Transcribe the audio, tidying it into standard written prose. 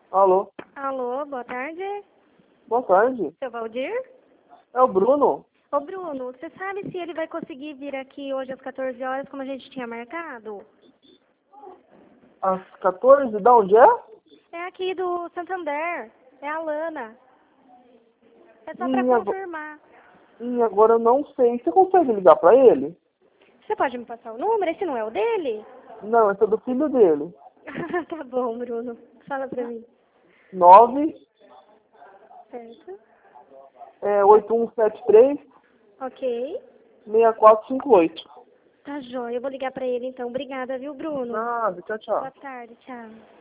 Alô? Alô, boa tarde. Boa tarde. Seu Valdir? É o Bruno? Ô, Bruno, você sabe se ele vai conseguir vir aqui hoje às 14 horas, como a gente tinha marcado? Às 14? Da onde é? É aqui do Santander. É a Lana. É só pra Agora, confirmar. agora eu não sei. Você consegue ligar pra ele? Você pode me passar o número? Esse não é o dele? Não, esse é do filho dele. Tá bom, Bruno. Fala pra mim. 9 Certo? 8173 Ok. 6458. Tá jóia. Eu vou ligar pra ele então. Obrigada, viu, Bruno? Nada, tchau, tchau. Boa tarde. Tchau.